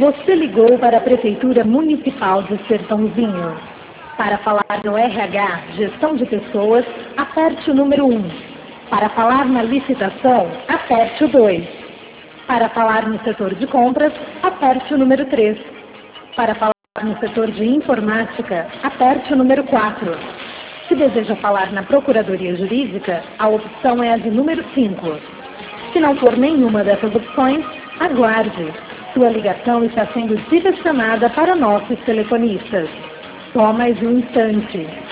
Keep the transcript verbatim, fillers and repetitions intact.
Você ligou para a Prefeitura Municipal de Sertãozinho. Para falar no R H, Gestão de Pessoas, aperte o número um. Para falar na licitação, aperte o dois. Para falar no setor de compras, aperte o número três. Para falar no setor de informática, aperte o número quatro. Se deseja falar na Procuradoria Jurídica, a opção é a de número cinco. Se não for nenhuma dessas opções, aguarde. Sua ligação está sendo direcionada para nossos telefonistas. Só mais um instante.